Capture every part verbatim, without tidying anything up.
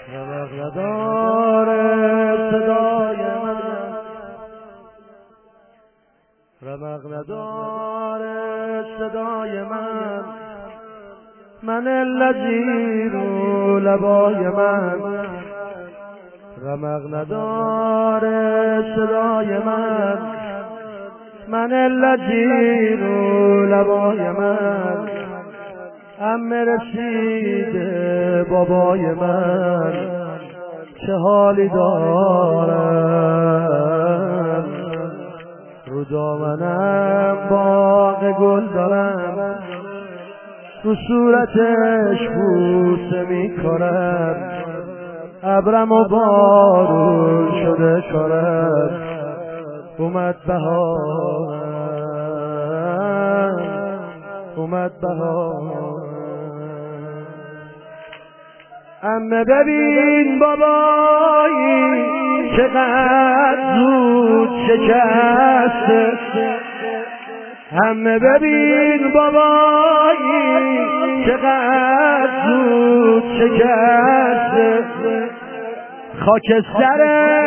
رمق نداره صدای من، رمق نداره صدای من، من الذی رو لبای من، رمق نداره صدای من، من الذی رو لبای من، ام رسیده بابای من، چه حالی دارم، رو دامنم باغ گل دارم، رو صورتش بوسه می کنم، ابرم و بارون شده کنم، اومد بهارم، اومد بهارم. امه ببین بابایی چقدر زود شکسته، امه ببین بابایی چقدر زود شکسته، خاکستر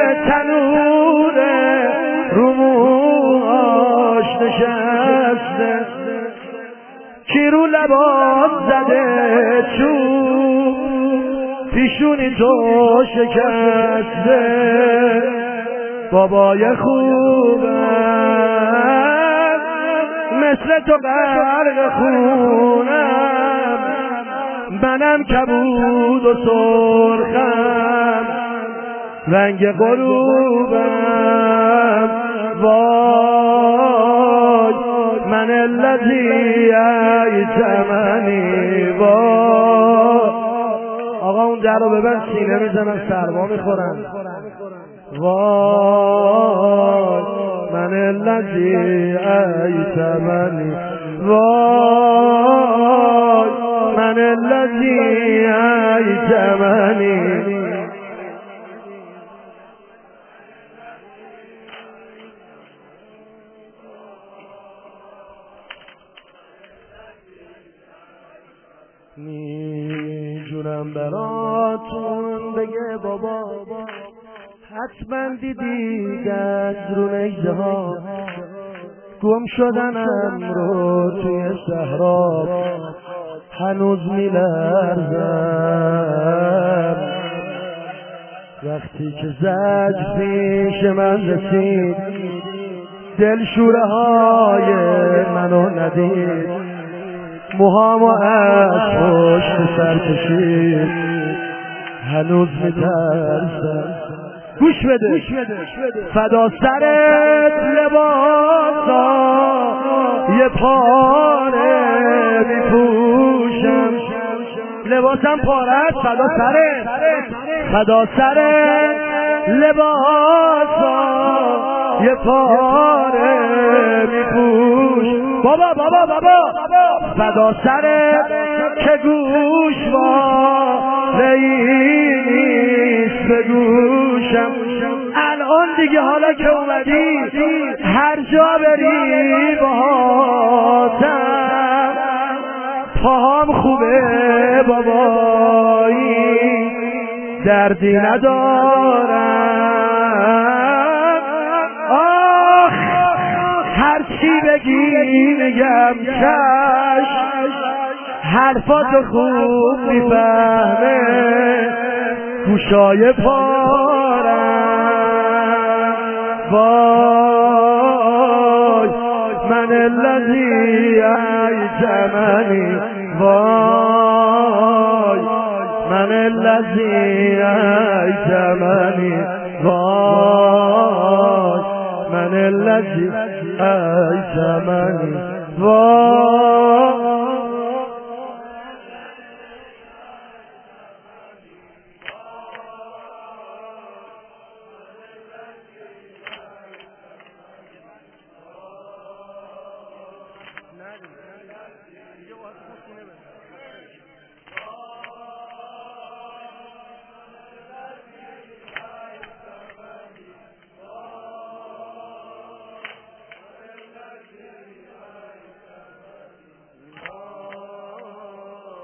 تنوره رو موهاش نشسته، کی رو لباس زده چوب پیشونی تو شکسته، بابای خوبم مثل تو غرق خونم، منم کبود و سرخم رنگ غروبم، وای من الذی ایتمنی. وای آقا اون در رو ببند، سینه میزنن سرما میخورن. وای من الذی ایتمنی، وای من الذی ایتمنی. می جونم براتون بگه بابا، حتما دیدید از رو نیزه ها گم شدنم رو توی صحرا، هنوز می لرزم وقتی که زجر پیش من رسید، دل شوره های منو ندید، موهامو از پشت سر کشید، هنوز میترسم. گوش بده فدا سرت لباسا یه پاره میپوشم، لباسم پارت فدا سرت، فدا سرت لباسا یه پاره میپوش. بابا بابا بابا فدا سرت که گوش واره‌ای نیست به گوشم، الان دیگه حالا که اومدی هر جا بری باهاتم، پاهام خوبه بابایی دردی ندارم، آخ هر چی بگی میگم چش، حرفاتو خوب میفهمه گوشای پارم. وای من الذی ایتمنی، وای من الذی ایتمنی، وای من الذی ایتمنی، وای